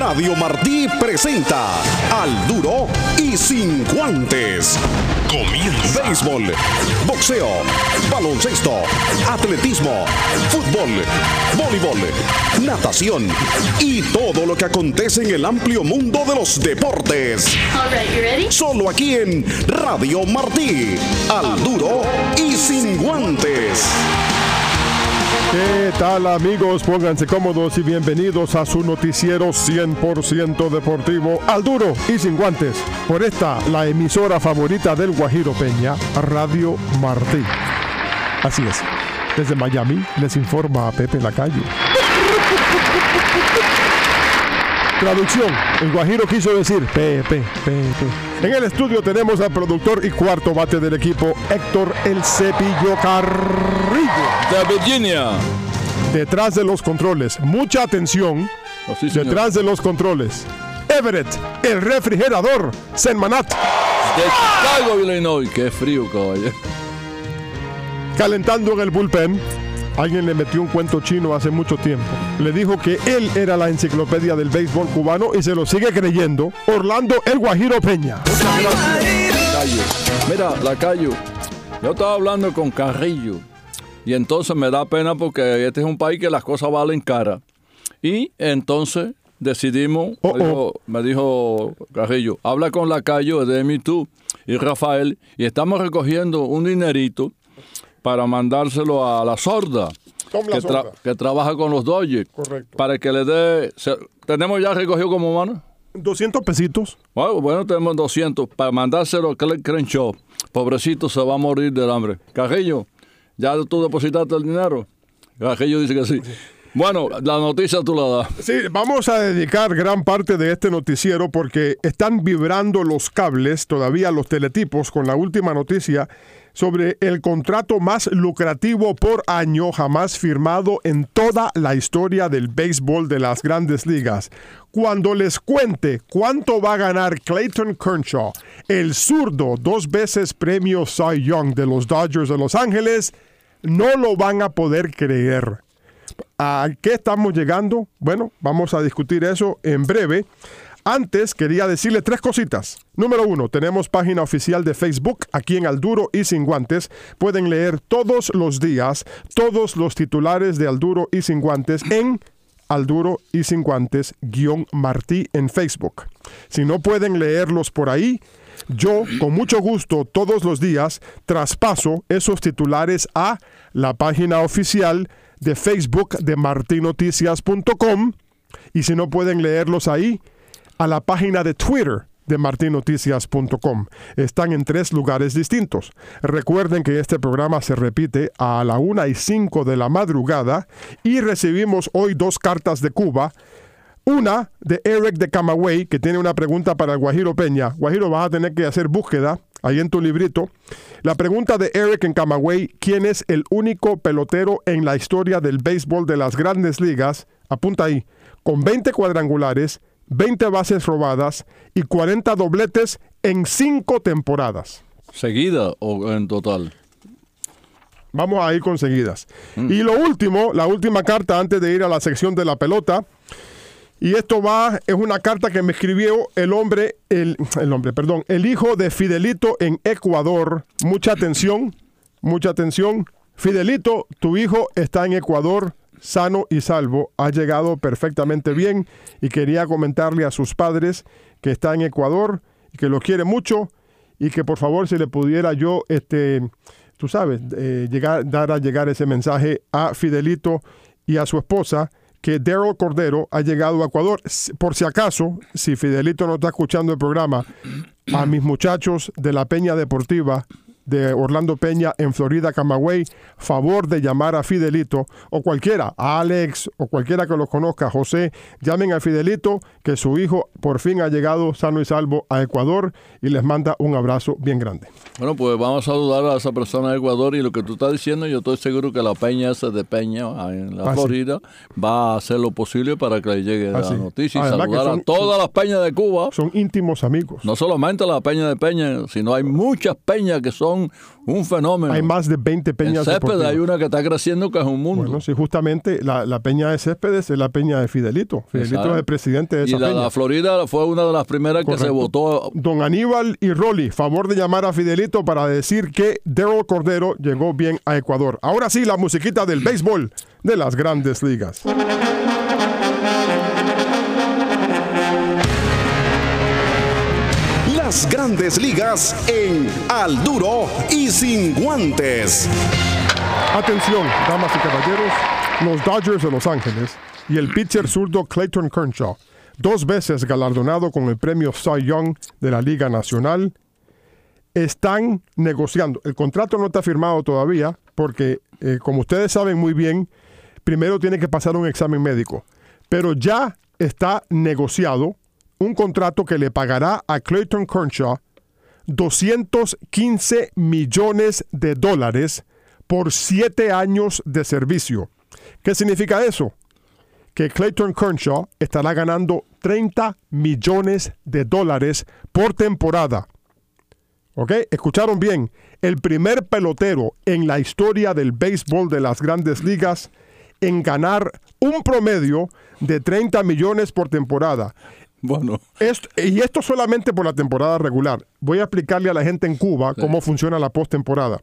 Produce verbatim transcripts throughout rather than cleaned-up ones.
Radio Martí presenta Al Duro y Sin Guantes. Comienza. Béisbol, boxeo, baloncesto, atletismo, fútbol, voleibol, natación y todo lo que acontece en el amplio mundo de los deportes. All right, you ready? Solo aquí en Radio Martí. Al Duro y Sin Guantes. ¿Qué tal, amigos? Pónganse cómodos y bienvenidos a su noticiero cien por ciento deportivo Al Duro y Sin Guantes. Por esta, la emisora favorita del Guajiro Peña, Radio Martí. Así es. Desde Miami les informa a Pepe Lacayo. Traducción. El Guajiro quiso decir Pepe, Pepe. En el estudio tenemos al productor y cuarto bate del equipo, Héctor El Cepillo Carrillo. De Virginia. Detrás de los controles, mucha atención. Oh, sí, Detrás de los controles, Everett, el refrigerador, Senmanat. De Chicago, Illinois. Qué frío, caballero. Calentando en el bullpen. Alguien le metió un cuento chino hace mucho tiempo. Le dijo que él era la enciclopedia del béisbol cubano y se lo sigue creyendo. Orlando El Guajiro Peña. Muchas gracias, Lacayo. Mira, Lacayo, yo estaba hablando con Carrillo y entonces me da pena porque este es un país que las cosas valen cara. Y entonces decidimos, Oh, me, dijo, oh. me dijo Carrillo, habla con Lacayo, Edemi, tú y Rafael, y estamos recogiendo un dinerito para mandárselo a la sorda, Tom la que, tra- sorda. que trabaja con los Dodgers. Correcto. Para que le dé... se- ¿Tenemos ya recogido como mano? doscientos pesitos. Bueno, bueno, tenemos doscientos para mandárselo a Clint Crenshaw. Pobrecito, se va a morir del hambre. Carrillo, ¿ya tú depositaste el dinero? Carrillo dice que sí. Bueno, la noticia tú la das. Sí, vamos a dedicar gran parte de este noticiero porque están vibrando los cables, todavía los teletipos, con la última noticia sobre el contrato más lucrativo por año jamás firmado en toda la historia del béisbol de las grandes ligas. Cuando les cuente cuánto va a ganar Clayton Kershaw, el zurdo dos veces premio Cy Young de los Dodgers de Los Ángeles, no lo van a poder creer. ¿A qué estamos llegando? Bueno, vamos a discutir eso en breve. Antes quería decirle tres cositas. Número uno, tenemos página oficial de Facebook aquí en Al Duro y Sin Guantes. Pueden leer todos los días todos los titulares de Al Duro y Sin Guantes en Al Duro y Sin Guantes guión Martí en Facebook. Si no pueden leerlos por ahí, yo con mucho gusto todos los días traspaso esos titulares a la página oficial de Facebook de marti noticias punto com, y si no pueden leerlos ahí, a la página de Twitter de marti noticias punto com. Están en tres lugares distintos. Recuerden que este programa se repite a la una y cinco de la madrugada y recibimos hoy dos cartas de Cuba. Una de Eric de Camagüey, que tiene una pregunta para el Guajiro Peña. Guajiro, vas a tener que hacer búsqueda ahí en tu librito. La pregunta de Eric en Camagüey: ¿quién es el único pelotero en la historia del béisbol de las grandes ligas? Apunta ahí, con veinte cuadrangulares, veinte bases robadas y cuarenta dobletes en cinco temporadas. ¿Seguida o en total? Vamos a ir con seguidas. Mm. Y lo último, la última carta antes de ir a la sección de la pelota. Y esto va, es una carta que me escribió el hombre, el, el hombre, perdón, el hijo de Fidelito en Ecuador. Mucha atención, mucha atención. Fidelito, tu hijo está en Ecuador, sano y salvo. Ha llegado perfectamente bien y quería comentarle a sus padres que está en Ecuador y que lo quiere mucho y que por favor si le pudiera yo, este, tú sabes, eh, llegar, dar a llegar ese mensaje a Fidelito y a su esposa, que Daryl Cordero ha llegado a Ecuador. Por si acaso, si Fidelito no está escuchando el programa, a mis muchachos de la Peña Deportiva de Orlando Peña en Florida, Camagüey, favor de llamar a Fidelito o cualquiera, a Alex o cualquiera que los conozca, José, llamen a Fidelito, que su hijo por fin ha llegado sano y salvo a Ecuador y les manda un abrazo bien grande. Bueno, pues vamos a saludar a esa persona de Ecuador y lo que tú estás diciendo, yo estoy seguro que la Peña esa de Peña en la ah, Florida sí. va a hacer lo posible para que le llegue ah, la sí. noticia y Además saludar son, a todas las peñas de Cuba. Son íntimos amigos. No solamente la Peña de Peña, sino hay muchas peñas que son son un fenómeno. Hay más de veinte peñas en Céspedes deportivas. hay una que está creciendo que es un mundo. Bueno, sí, justamente la, la peña de Céspedes es la peña de Fidelito. Fidelito Exacto. es el presidente de esa y la, peña. la Florida fue una de las primeras Correcto. que se votó. Don Aníbal y Rolly, favor de llamar a Fidelito para decir que Daryl Cordero llegó bien a Ecuador. Ahora sí, la musiquita del béisbol de las Grandes Ligas. Las Grandes Ligas en Al Duro y Sin Guantes. Atención, damas y caballeros, los Dodgers de Los Ángeles y el pitcher zurdo Clayton Kershaw, dos veces galardonado con el premio Cy Young de la Liga Nacional, están negociando. El contrato no está firmado todavía porque, eh, como ustedes saben muy bien, primero tiene que pasar un examen médico, pero ya está negociado un contrato que le pagará a Clayton Kershaw doscientos quince millones de dólares por siete años de servicio. ¿Qué significa eso? Que Clayton Kershaw estará ganando treinta millones de dólares por temporada. ¿Ok? Escucharon bien. El primer pelotero en la historia del béisbol de las Grandes Ligas en ganar un promedio de treinta millones por temporada. Bueno. Esto, y esto solamente por la temporada regular. Voy a explicarle a la gente en Cuba sí. cómo funciona la postemporada.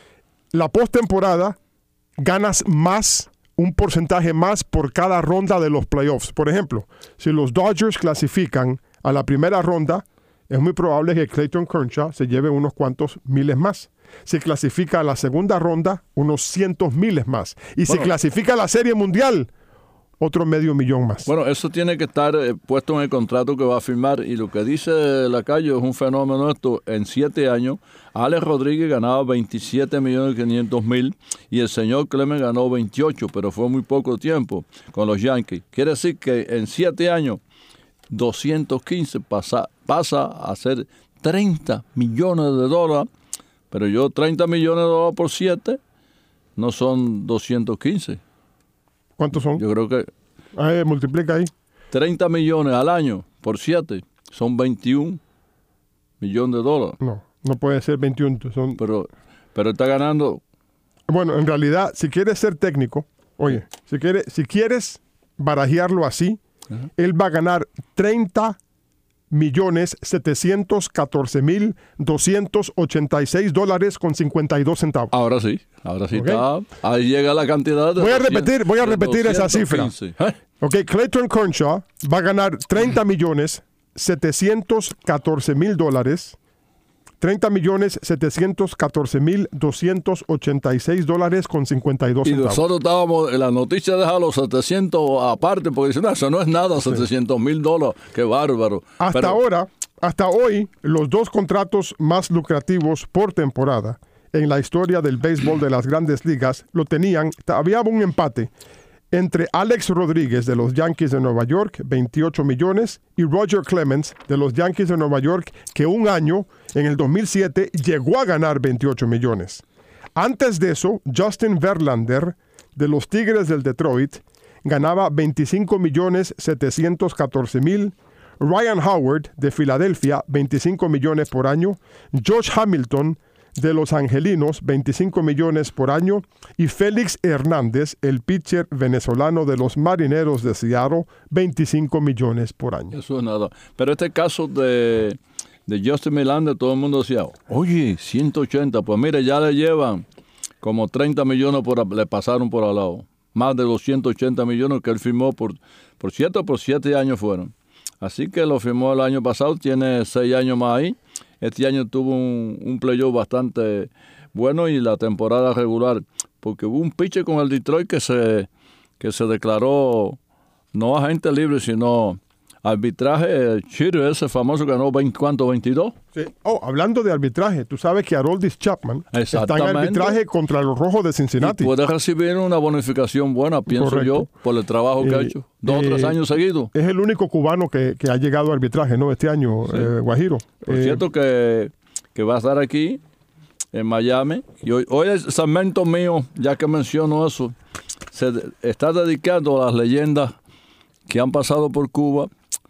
La postemporada ganas más, un porcentaje más por cada ronda de los playoffs. Por ejemplo, si los Dodgers clasifican a la primera ronda, es muy probable que Clayton Kershaw se lleve unos cuantos miles más. Si clasifica a la segunda ronda, unos cientos miles más. Y bueno, si clasifica a la Serie Mundial, otro medio millón más. Bueno, eso tiene que estar eh, puesto en el contrato que va a firmar. Y lo que dice Lacayo es un fenómeno esto. En siete años, Alex Rodríguez ganaba veintisiete millones quinientos mil y el señor Clemens ganó veintiocho, pero fue muy poco tiempo con los Yankees. Quiere decir que en siete años, doscientos quince pasa, pasa a ser treinta millones de dólares. Pero yo, treinta millones de dólares por siete, no son doscientos quince. ¿Cuántos son? Yo creo que... Ah, multiplica ahí. treinta millones al año por siete son veintiún millones de dólares. No, no puede ser veintiuno. Son... Pero, pero está ganando... Bueno, en realidad, si quieres ser técnico, oye, si quieres, si quieres barajearlo así, uh-huh. él va a ganar treinta millones setecientos catorce mil doscientos ochenta y seis dólares con cincuenta y dos centavos. Ahora sí, ahora sí okay. está. Ahí llega la cantidad de... Voy a repetir, voy a repetir esa cifra. ¿Eh? Ok, Clayton Kershaw va a ganar treinta millones setecientos catorce mil dólares, treinta millones setecientos catorce mil doscientos ochenta y seis dólares con cincuenta y dos centavos. Y nosotros estábamos en la noticia de los setecientos aparte, porque dicen, no, eso no es nada, sí. setecientos mil dólares, qué bárbaro. Hasta Pero, ahora, hasta hoy, los dos contratos más lucrativos por temporada en la historia del béisbol de las Grandes Ligas lo tenían, había un empate entre Alex Rodríguez de los Yankees de Nueva York, veintiocho millones, y Roger Clemens de los Yankees de Nueva York, que un año, en el dos mil siete, llegó a ganar veintiocho millones. Antes de eso, Justin Verlander de los Tigres del Detroit ganaba veinticinco millones setecientos catorce mil, Ryan Howard de Filadelfia, veinticinco millones por año, Josh Hamilton de los Angelinos, veinticinco millones por año, y Félix Hernández, el pitcher venezolano de los Marineros de Seattle, veinticinco millones por año. Eso es nada. Pero este caso de, de Justin Verlander, todo el mundo decía, oye, ciento ochenta, pues mire, ya le llevan como treinta millones, por, le pasaron por al lado. Más de doscientos ochenta millones que él firmó por, por cierto, por siete años fueron. Así que lo firmó el año pasado, tiene seis años más ahí. Este año tuvo un, un playoff bastante bueno y la temporada regular, porque hubo un pitcher con el Detroit que se, que se declaró no agente libre, sino arbitraje. Chiro, ese famoso, ganó veinte, ¿cuánto? ¿veintidós? Sí. Oh, hablando de arbitraje, tú sabes que Aroldis Chapman está en arbitraje contra los Rojos de Cincinnati. Y puede recibir una bonificación buena, pienso Correcto. yo, por el trabajo eh, que ha hecho. Dos o eh, tres años seguidos. Es el único cubano que, que ha llegado a arbitraje, ¿no? Este año, sí. eh, Guajiro. Por eh, cierto que, que va a estar aquí, en Miami. Y hoy, hoy el segmento mío, ya que menciono eso, se está dedicando a las leyendas que han pasado por Cuba.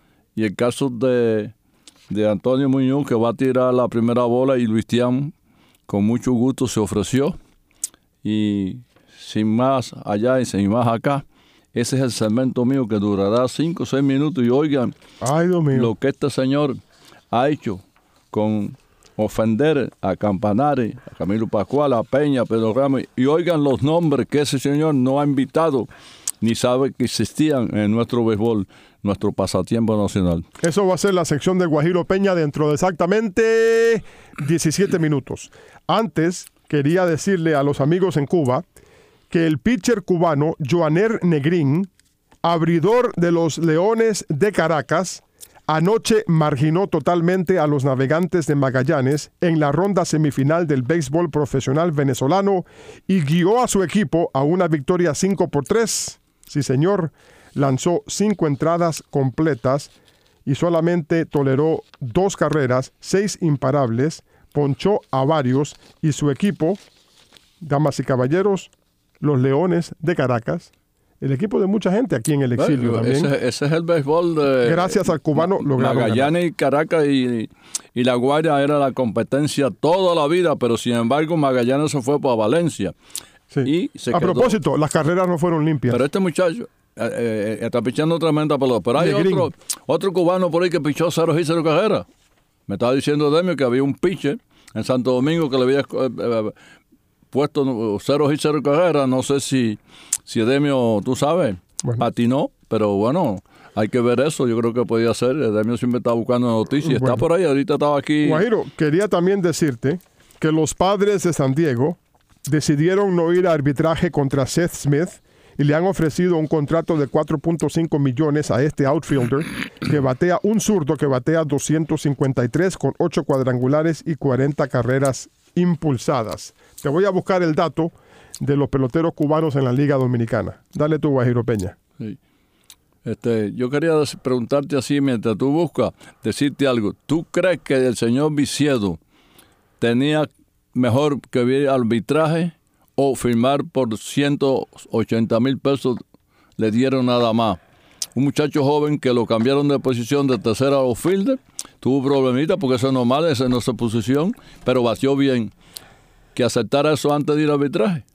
Y el caso de, de Antonio Muñoz, que va a tirar la primera bola, y Luis Tiam, con mucho gusto se ofreció. Y sin más allá y sin más acá, ese es el segmento mío que durará cinco o seis minutos. Y oigan, Ay, Dios mío. lo que este señor ha hecho con ofender a Campanare, a Camilo Pascual, a Peña, a Pedro Ramos, y oigan los nombres que ese señor no ha invitado, ni sabe que existían en nuestro béisbol, nuestro pasatiempo nacional. Eso va a ser la sección de Guajiro Peña dentro de exactamente diecisiete minutos. Antes, quería decirle a los amigos en Cuba que el pitcher cubano Joaner Negrín, abridor de los Leones de Caracas, anoche marginó totalmente a los Navegantes de Magallanes en la ronda semifinal del béisbol profesional venezolano y guió a su equipo a una victoria cinco por tres. Sí, señor, lanzó cinco entradas completas y solamente toleró dos carreras, seis imparables, ponchó a varios y su equipo, damas y caballeros, los Leones de Caracas, el equipo de mucha gente aquí en el exilio Bueno, también. Ese, ese es el béisbol de... Gracias al cubano lograron Magallanes ganar. y Caracas y, y La Guaira era la competencia toda la vida, pero sin embargo Magallanes se fue para Valencia. Sí. Y se A quedó. propósito, las carreras no fueron limpias. Pero este muchacho eh, eh, está pichando tremenda pelota. Pero hay Negrín. otro, otro cubano por ahí que pichó cero y cero carreras. Me estaba diciendo Demio que había un pitcher en Santo Domingo que le había eh, eh, puesto cero y cero carreras. No sé si, si Demio, tú sabes, Bueno. patinó, pero bueno, hay que ver eso. Yo creo que podía ser. Demio siempre está buscando noticias. Bueno. Está por ahí, ahorita estaba aquí. Guajiro, quería también decirte que los Padres de San Diego decidieron no ir a arbitraje contra Seth Smith y le han ofrecido un contrato de cuatro punto cinco millones a este outfielder que batea un zurdo que batea doscientos cincuenta y tres con ocho cuadrangulares y cuarenta carreras impulsadas. Te voy a buscar el dato de los peloteros cubanos en la Liga Dominicana. Dale tú, Guajiro Peña. Sí. Este, yo quería des- preguntarte así, mientras tú buscas, decirte algo. ¿Tú crees que el señor Viciedo tenía mejor que ir al arbitraje o firmar por ciento ochenta mil pesos le dieron nada más? Un muchacho joven que lo cambiaron de posición de tercera a fielder, tuvo problemitas porque eso es normal, esa no es su posición, pero batió bien. ¿Que aceptara eso antes de ir al arbitraje?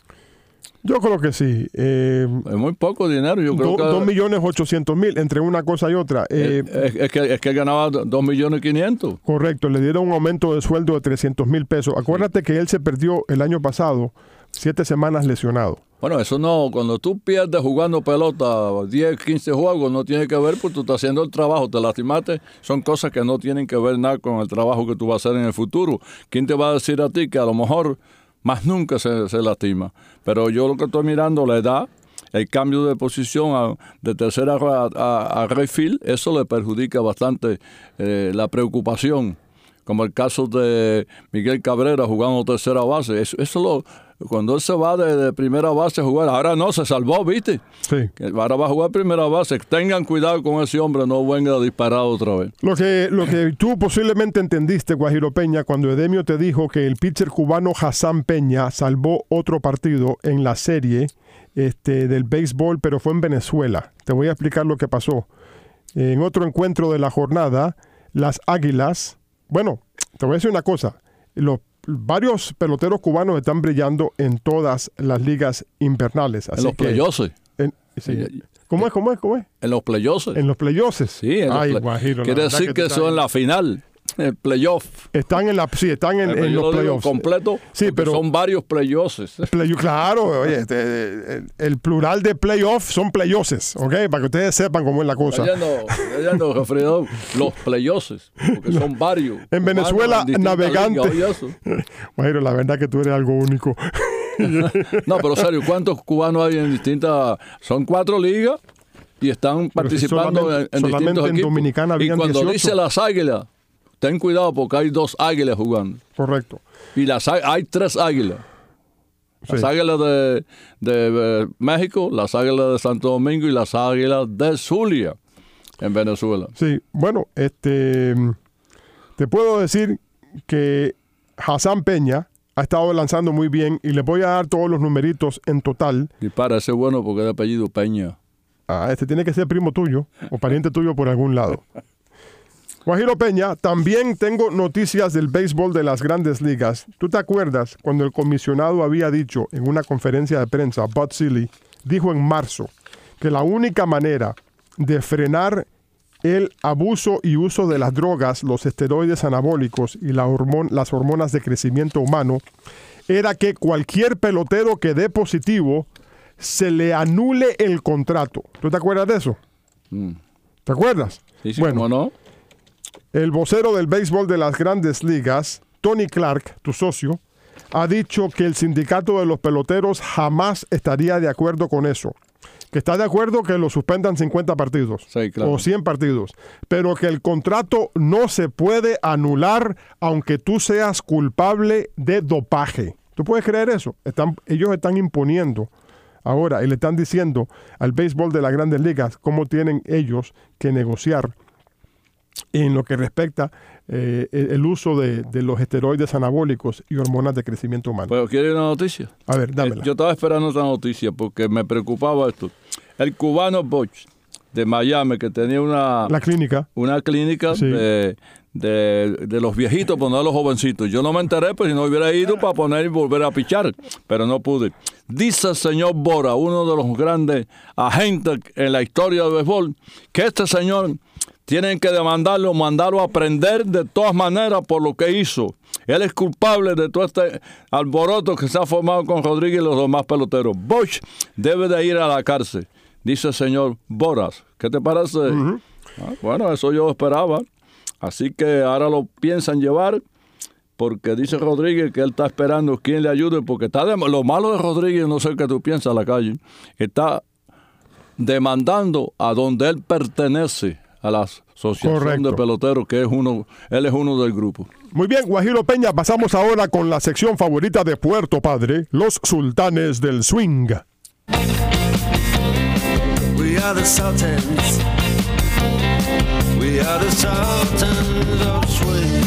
Yo creo que sí. Eh, Es muy poco dinero, yo creo do- que... dos millones ochocientos mil entre una cosa y otra. Eh, Es, es que, es que ganaba dos millones quinientos. Correcto, le dieron un aumento de sueldo de trescientos mil pesos. Acuérdate que él se perdió el año pasado siete semanas lesionado. Bueno, eso no, cuando tú pierdes jugando pelota diez, quince juegos, no tiene que ver porque tú estás haciendo el trabajo, te lastimaste, son cosas que no tienen que ver nada con el trabajo que tú vas a hacer en el futuro. ¿Quién te va a decir a ti que a lo mejor más nunca se, se lastima? Pero yo lo que estoy mirando, la edad, el cambio de posición a- de tercera a, a, a right field, eso le perjudica bastante eh, la preocupación, como el caso de Miguel Cabrera jugando tercera base. Eso, eso lo, cuando él se va de, de primera base a jugar, ahora no, se salvó, ¿viste? Sí. Que ahora va a jugar primera base. Tengan cuidado con ese hombre, no venga a disparar otra vez. Lo que, lo que tú posiblemente entendiste, Guajiro Peña, cuando Edemio te dijo que el pitcher cubano Hassan Peña salvó otro partido en la serie este, del béisbol, pero fue en Venezuela. Te voy a explicar lo que pasó. En otro encuentro de la jornada, las Águilas, bueno, te voy a decir una cosa, los varios peloteros cubanos están brillando en todas las ligas invernales. Así En los que- playoses. en- sí. ¿Cómo es? ¿Cómo es? ¿Cómo es? En los playoses. En los playoses. Sí, en los Ay, play- Guajiro, la Quiere verdad decir que que tú eso estás- en la final, el playoff. Están en la, sí, están en, Pero en yo los lo digo playoffs. completo, Sí, porque pero- son varios playoses. Play- claro, oye, este, el, el plural de playoff son playoses, ¿ok? Para que ustedes sepan cómo es la cosa. Yendo, yendo, refrigerador, los playoses, porque son varios. En Venezuela, Cubanos en distintas navegante. ligas, oye eso. Bueno, la verdad que tú eres algo único. No, pero serio, ¿cuántos cubanos hay en distintas? Son cuatro ligas y están Pero si participando solamente- en, en solamente distintos en equipos. Dominicana y habían cuando dieciocho. dice las águilas, ten cuidado porque hay dos águilas jugando. Correcto. Y las á- hay tres águilas. Las Sí. águilas de, de, eh, México, las águilas de Santo Domingo y las águilas de Zulia en Venezuela. Sí, bueno, este, te puedo decir que Hassan Peña ha estado lanzando muy bien y les voy a dar todos los numeritos en total. Y parece bueno porque es de apellido Peña. Ah, este tiene que ser primo tuyo o pariente tuyo por algún lado. Guajiro Peña, también tengo noticias del béisbol de las grandes ligas. ¿Tú te acuerdas cuando el comisionado había dicho en una conferencia de prensa, Bud Selig, dijo en marzo, que la única manera de frenar el abuso y uso de las drogas, los esteroides anabólicos y la hormon- las hormonas de crecimiento humano, era que cualquier pelotero que dé positivo se le anule el contrato? ¿Tú te acuerdas de eso? Mm. ¿Te acuerdas? Sí, sí, bueno, ¿cómo no? El vocero del béisbol de las grandes ligas, Tony Clark, tu socio, ha dicho que el sindicato de los peloteros jamás estaría de acuerdo con eso. Que está de acuerdo que lo suspendan cincuenta partidos sí, claro. o cien partidos, pero que el contrato no se puede anular aunque tú seas culpable de dopaje. ¿Tú puedes creer eso? Están, ellos están imponiendo ahora y le están diciendo al béisbol de las grandes ligas cómo tienen ellos que negociar en lo que respecta eh, el uso de, de los esteroides anabólicos y hormonas de crecimiento humano. ¿Pero quiere una noticia? A ver, dámela. Eh, yo estaba esperando esta noticia porque me preocupaba esto. El cubano Boch de Miami, que tenía una, La clínica. una clínica Sí. de, de, de los viejitos, poner a los jovencitos. Yo no me enteré, pues si no hubiera ido para poner y volver a pichar, pero no pude. Dice el señor Bora, uno de los grandes agentes en la historia del béisbol, que este señor tienen que demandarlo, mandarlo a aprender de todas maneras por lo que hizo. Él es culpable de todo este alboroto que se ha formado con Rodríguez y los demás peloteros. Boch debe de ir a la cárcel, dice el señor Boras. ¿Qué te parece? Uh-huh. Ah, bueno, eso yo esperaba. Así que ahora lo piensan llevar, porque dice Rodríguez que él está esperando quien le ayude, porque está de, lo malo de Rodríguez, no sé qué tú piensas, la calle, está demandando a donde él pertenece, a la asociación Correcto. de peloteros, que es uno, él es uno del grupo. Muy bien, Guajiro Peña, pasamos ahora con la sección favorita de Puerto Padre, los sultanes del swing. We are the sultans. We are the sultans of swing.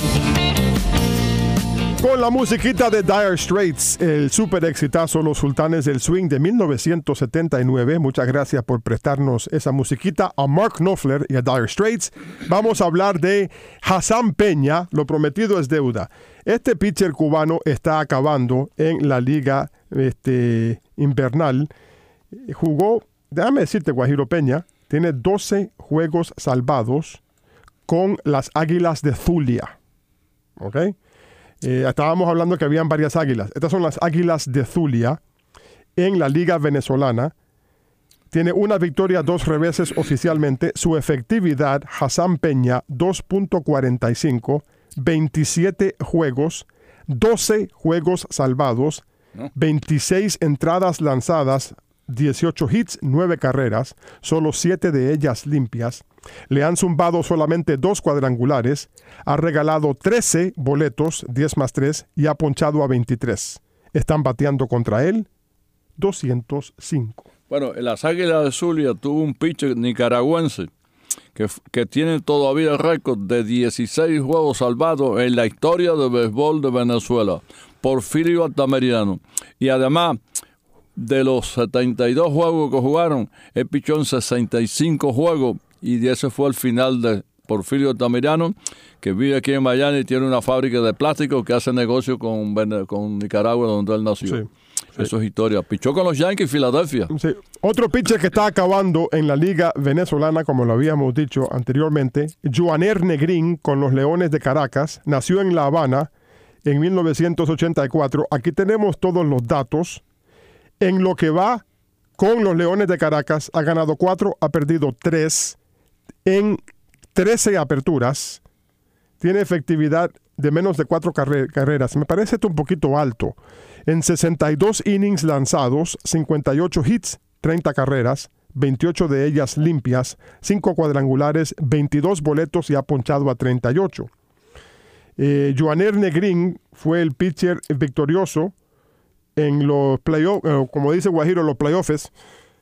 Con la musiquita de Dire Straits, el súper exitazo Los Sultanes del Swing de mil novecientos setenta y nueve. Muchas gracias por prestarnos esa musiquita a Mark Knopfler y a Dire Straits. Vamos a hablar de Hassan Peña. Lo prometido es deuda. Este pitcher cubano está acabando en la liga este, invernal. Jugó, déjame decirte, Guajiro Peña, tiene doce juegos salvados con las Águilas de Zulia. ¿Ok? Eh, estábamos hablando que habían varias águilas. Estas son las Águilas de Zulia en la Liga Venezolana. Tiene una victoria, dos reveses oficialmente. Su efectividad, Hassan Peña, dos punto cuarenta y cinco, veintisiete juegos, doce juegos salvados, veintiséis entradas lanzadas, dieciocho hits, nueve carreras, solo siete de ellas limpias. Le han zumbado solamente dos cuadrangulares, ha regalado trece boletos, diez más tres, y ha ponchado a veintitrés. Están bateando contra él doscientos cinco. Bueno, las Águilas de Zulia tuvo un pitcher nicaragüense que, que tiene todavía el récord de dieciséis juegos salvados en la historia del béisbol de Venezuela, Porfirio Altamirano. Y además, de los setenta y dos juegos que jugaron, él pichó en sesenta y cinco juegos, y ese fue el final de Porfirio Altamirano, que vive aquí en Miami y tiene una fábrica de plástico que hace negocio con, con Nicaragua, donde él nació. Sí, sí. Eso es historia. Pichó con los Yankees Filadelfia. Sí. Otro pitcher que está acabando en la liga venezolana, como lo habíamos dicho anteriormente, Joaner Negrín con los Leones de Caracas, nació en La Habana en mil novecientos ochenta y cuatro. Aquí tenemos todos los datos. En lo que va con los Leones de Caracas, ha ganado cuatro, ha perdido tres en trece aperturas. Tiene efectividad de menos de cuatro carre- carreras. Me parece esto un poquito alto. En sesenta y dos innings lanzados, cincuenta y ocho hits, treinta carreras, veintiocho de ellas limpias, cinco cuadrangulares, veintidós boletos y ha ponchado a treinta y ocho. Eh, Joaner Negrín fue el pitcher victorioso en los playoffs, eh, como dice Guajiro, los playoffs,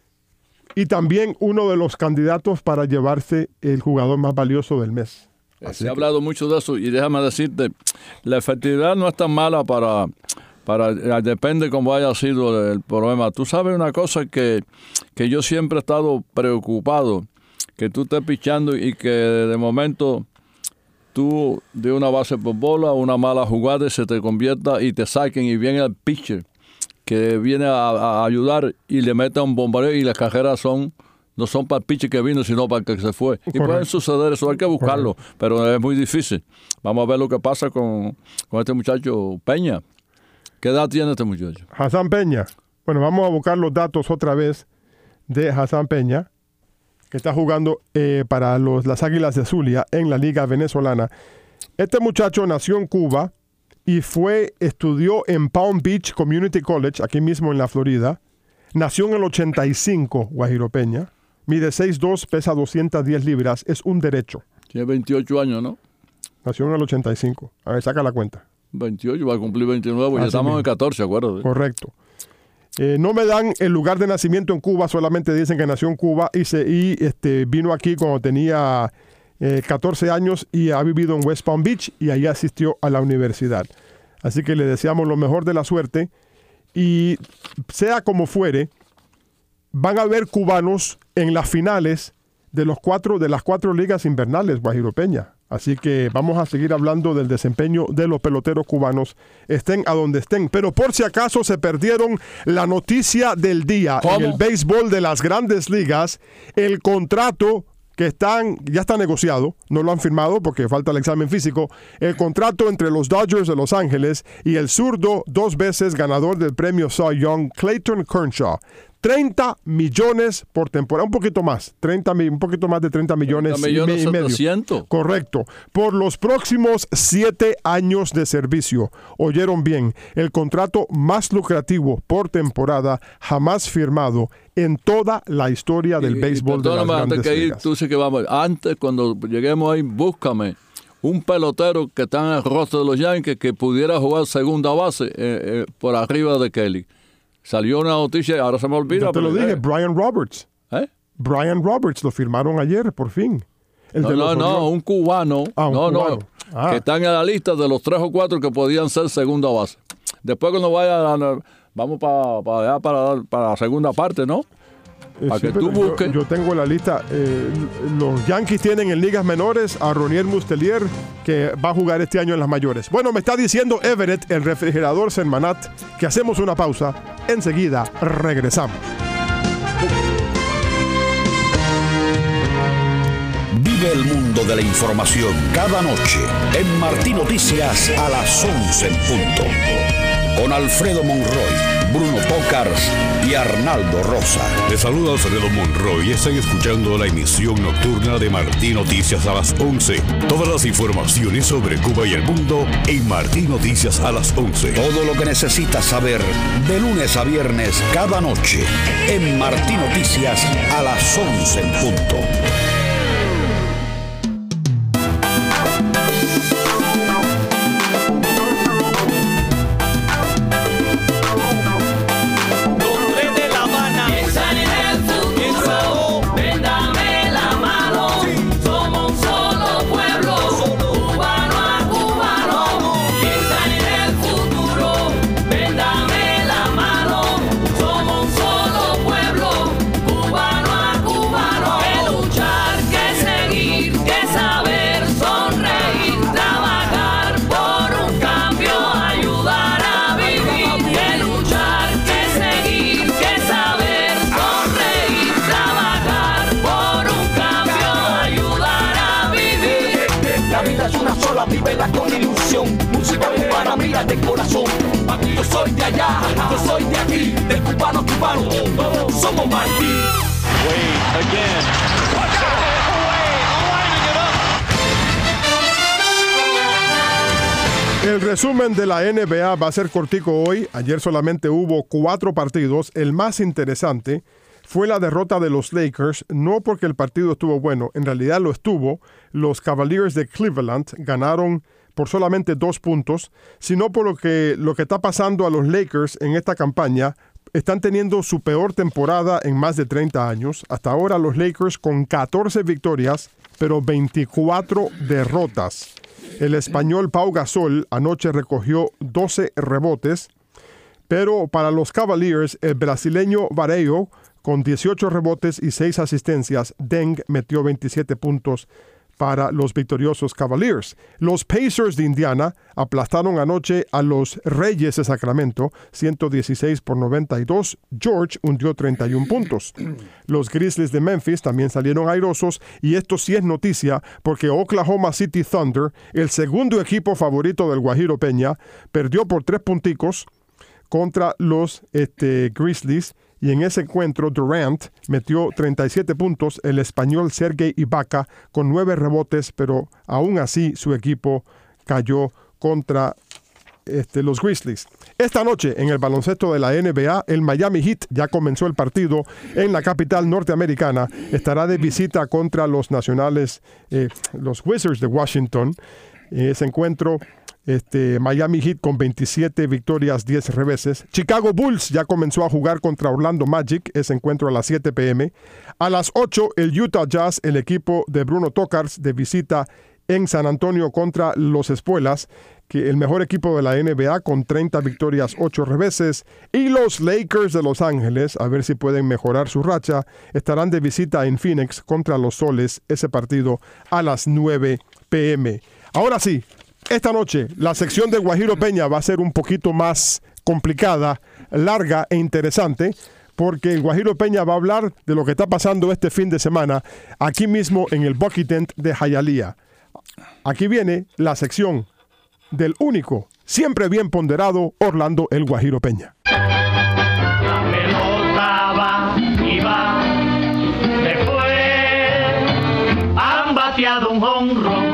y también uno de los candidatos para llevarse el jugador más valioso del mes. Así Se que... ha hablado mucho de eso, y déjame decirte, la efectividad no es tan mala para, para depende cómo haya sido el problema. Tú sabes una cosa que, que yo siempre he estado preocupado, que tú estés pichando y que de momento tú de una base por bola, una mala jugada y se te convierta y te saquen y viene el pitcher que viene a, a ayudar y le mete un bombardeo y las carreras son no son para el pitcher que vino, sino para el que se fue. Y Correcto. Pueden suceder eso, hay que buscarlo, Correcto. Pero es muy difícil. Vamos a ver lo que pasa con, con este muchacho Peña. ¿Qué edad tiene este muchacho? Hassan Peña. Bueno, vamos a buscar los datos otra vez de Hassan Peña, que está jugando eh, para los, las Águilas de Zulia en la Liga Venezolana. Este muchacho nació en Cuba y fue, estudió en Palm Beach Community College, aquí mismo en la Florida. Nació en el ochenta y cinco, Guajiro Peña. Mide seis dos, pesa doscientas diez libras. Es un derecho. Tiene veintiocho años, ¿no? Nació en el ochenta y cinco. A ver, saca la cuenta. veintiocho, va a cumplir veintinueve. Ya estamos mismo. En el catorce, acuérdate. Correcto. Eh, no me dan el lugar de nacimiento en Cuba, solamente dicen que nació en Cuba y, se, y este, vino aquí cuando tenía eh, catorce años y ha vivido en West Palm Beach y ahí asistió a la universidad. Así que le deseamos lo mejor de la suerte y sea como fuere, van a haber cubanos en las finales de, los cuatro, de las cuatro ligas invernales, Guajiro Peña. Así que vamos a seguir hablando del desempeño de los peloteros cubanos, estén a donde estén. Pero por si acaso se perdieron la noticia del día ¿Cómo? En el béisbol de las grandes ligas, el contrato que están, ya está negociado, no lo han firmado porque falta el examen físico, el contrato entre los Dodgers de Los Ángeles y el zurdo, dos veces ganador del premio Cy Young, Clayton Kershaw. treinta millones por temporada, un poquito más, treinta, un poquito más de treinta millones, treinta millones y, me, y medio. setecientos. Correcto. Por los próximos siete años de servicio. Oyeron bien, el contrato más lucrativo por temporada jamás firmado en toda la historia del y, béisbol y de las grandes antes que ir, ligas. Tú sí que vamos, antes, cuando lleguemos ahí, búscame un pelotero que está en el roster de los Yankees que pudiera jugar segunda base eh, eh, por arriba de Kelly. Salió una noticia, ahora se me olvida. Yo te lo dije, Brian Roberts. ¿Eh? Brian Roberts, lo firmaron ayer, por fin. El no, de no, no, un cubano. Ah, un no, cubano. no, ah. que están en la lista de los tres o cuatro que podían ser segunda base. Después cuando vaya, a, vamos para para, para para la segunda parte, ¿no? Para sí, que tú busques. Yo, yo tengo la lista. Eh, los Yankees tienen en ligas menores a Ronier Mustelier, que va a jugar este año en las mayores. Bueno, me está diciendo Everett, el refrigerador Sermanat, que hacemos una pausa. Enseguida regresamos. Vive el mundo de la información cada noche en Martín Noticias a las once en punto. Con Alfredo Monroy, Bruno Pócars y Arnaldo Rosa. Les saluda Alfredo Monroy y están escuchando la emisión nocturna de Martín Noticias a las once. Todas las informaciones sobre Cuba y el mundo en Martín Noticias a las once. Todo lo que necesitas saber de lunes a viernes cada noche en Martín Noticias a las once en punto. De corazón, papi, yo soy de allá, yo soy de aquí, del cubano cubano, todos somos Martín. Wade again. Watch out for Wade, lining it up. El resumen de la N B A va a ser cortico hoy. Ayer solamente hubo cuatro partidos. El más interesante fue la derrota de los Lakers, no porque el partido estuvo bueno, en realidad lo estuvo. Los Cavaliers de Cleveland ganaron por solamente dos puntos, sino por lo que, lo que está pasando a los Lakers en esta campaña. Están teniendo su peor temporada en más de treinta años. Hasta ahora los Lakers con catorce victorias, pero veinticuatro derrotas. El español Pau Gasol anoche recogió doce rebotes, pero para los Cavaliers, el brasileño Varejo con dieciocho rebotes y seis asistencias, Deng metió veintisiete puntos para los victoriosos Cavaliers. Los Pacers de Indiana aplastaron anoche a los Reyes de Sacramento, ciento dieciséis por noventa y dos. George hundió treinta y uno puntos. Los Grizzlies de Memphis también salieron airosos, y esto sí es noticia porque Oklahoma City Thunder, el segundo equipo favorito del Guajiro Peña, perdió por tres punticos contra los este, Grizzlies. Y en ese encuentro, Durant metió treinta y siete puntos, el español Sergei Ibaka con nueve rebotes, pero aún así su equipo cayó contra este, los Grizzlies. Esta noche, en el baloncesto de la N B A, el Miami Heat ya comenzó el partido en la capital norteamericana. Estará de visita contra los nacionales, eh, los Wizards de Washington. Ese encuentro... Este, Miami Heat con veintisiete victorias, diez reveses. Chicago Bulls ya comenzó a jugar contra Orlando Magic, ese encuentro a las siete p m A las ocho, el Utah Jazz, el equipo de Bruno Tokars, de visita en San Antonio contra los Espuelas, que el mejor equipo de la N B A con treinta victorias, ocho reveses. Y los Lakers de Los Ángeles, a ver si pueden mejorar su racha, estarán de visita en Phoenix contra los Soles, ese partido a las nueve p m Ahora sí, esta noche la sección de Guajiro Peña va a ser un poquito más complicada, larga e interesante, porque el Guajiro Peña va a hablar de lo que está pasando este fin de semana aquí mismo en el Bucky Tent de Hialeah. Aquí viene la sección del único, siempre bien ponderado, Orlando el Guajiro Peña. La pelota va y va, después han bateado un jonrón.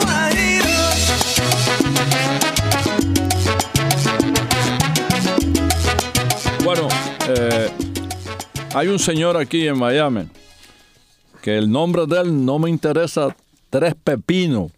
Bueno, eh, hay un señor aquí en Miami que el nombre de él no me interesa tres pepinos.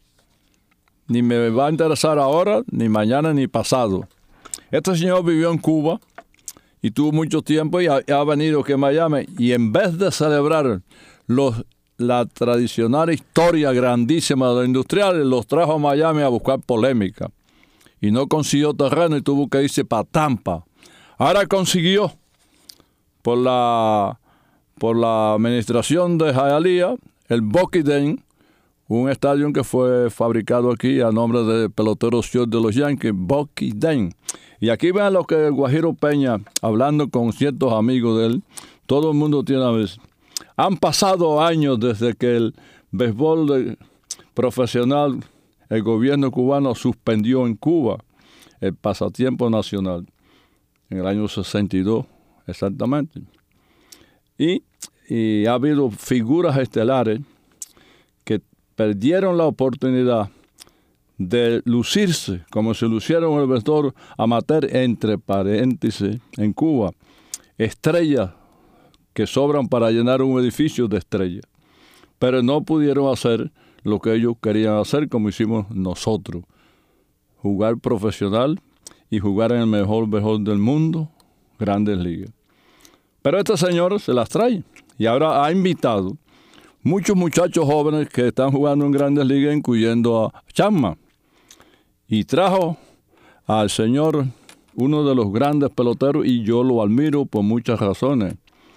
Ni me va a interesar ahora, ni mañana, ni pasado. Este señor vivió en Cuba y tuvo mucho tiempo y ha, ha venido aquí a Miami. Y en vez de celebrar los, la tradicional historia grandísima de los industriales, los trajo a Miami a buscar polémica. Y no consiguió terreno y tuvo que irse para Tampa. Ahora consiguió, por la, por la administración de Hialeah, el Bucky Dent, un estadio que fue fabricado aquí a nombre del pelotero short de los Yankees, Bucky Dent. Y aquí ven lo que el Guajiro Peña, hablando con ciertos amigos de él, todo el mundo tiene a veces. Han pasado años desde que el béisbol de, profesional, el gobierno cubano suspendió en Cuba el pasatiempo nacional. En el año sesenta y dos, exactamente. Y, y ha habido figuras estelares que perdieron la oportunidad de lucirse como se lucieron el béisbol amateur, entre paréntesis, en Cuba. Estrellas que sobran para llenar un edificio de estrellas. Pero no pudieron hacer lo que ellos querían hacer como hicimos nosotros. Jugar profesional y jugar en el mejor béisbol del mundo, Grandes Ligas. Pero este señor se las trae y ahora ha invitado muchos muchachos jóvenes que están jugando en Grandes Ligas, incluyendo a Chapman. Y trajo al señor, uno de los grandes peloteros, y yo lo admiro por muchas razones.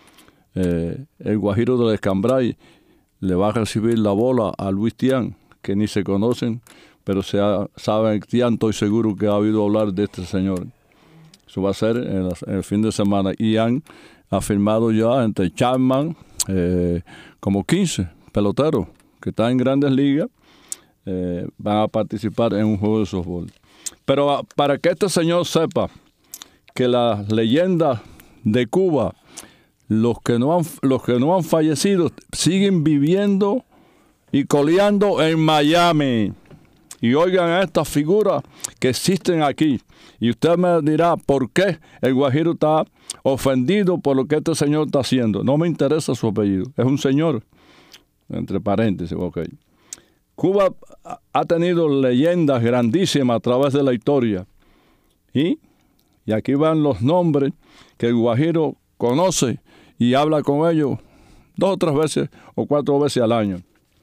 Eh, el Guajiro del Escambray le va a recibir la bola a Luis Tiant, que ni se conocen, pero se ha, saben, Tiant, estoy seguro que ha oído hablar de este señor. Eso va a ser en, la, en el fin de semana. Y han afirmado ya entre Chapman eh, como quince peloteros que están en Grandes Ligas, eh, van a participar en un juego de softball. Pero para que este señor sepa que las leyendas de Cuba, los que no han, los que no han fallecido, siguen viviendo y coleando en Miami. Y oigan a estas figuras que existen aquí. Y usted me dirá por qué el Guajiro está ofendido por lo que este señor está haciendo. No me interesa su apellido. Es un señor, entre paréntesis, ok. Cuba ha tenido leyendas grandísimas a través de la historia. Y, y aquí van los nombres que el Guajiro conoce y habla con ellos dos o tres veces o cuatro veces al año.